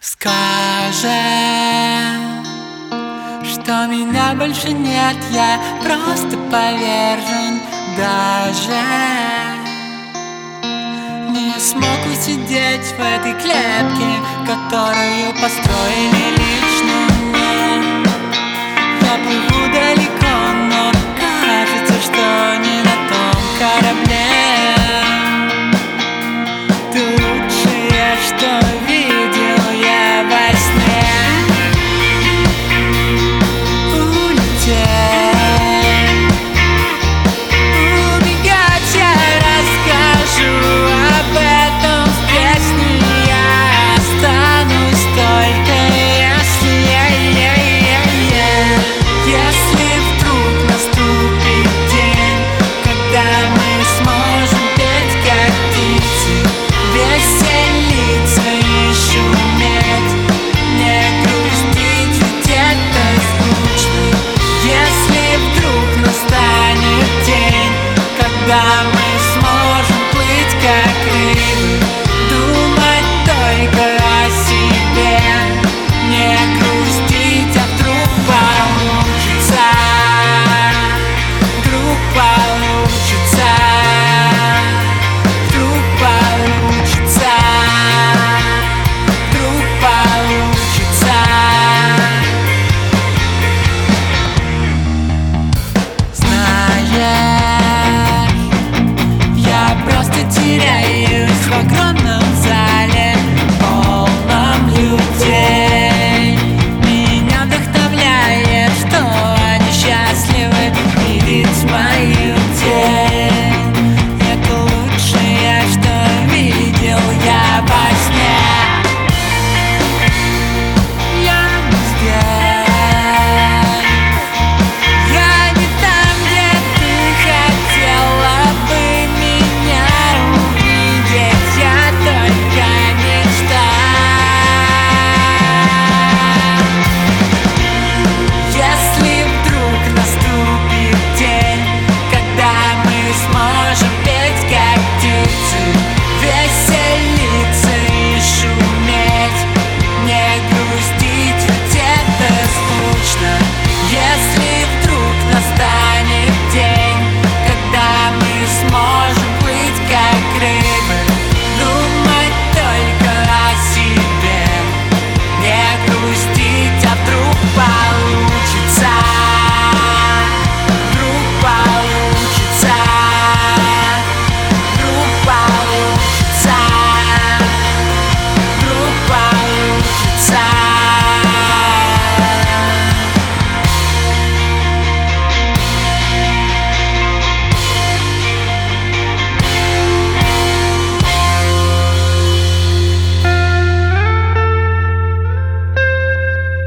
Скажем, что меня больше нет, я просто повержен. Даже не смог усидеть в этой клетке, которую построили лично мне. Я плыву далеко, но кажется, что не на том корабле. Ты лучшее, что видел я во сне. Улететь, убегать, я расскажу об этом в песне. Я останусь только если вдруг наступит день, когда мы сможем петь как птицы, веселиться и шуметь, не грустить, ведь это скучно. Если вдруг настанет день, когда мы сможем плыть как рыбы, думать только о себе, не грустить, а вдруг получится, вдруг получится, вдруг получится, вдруг получится. Знаешь, я просто теряюсь в огромном зале, полном людей.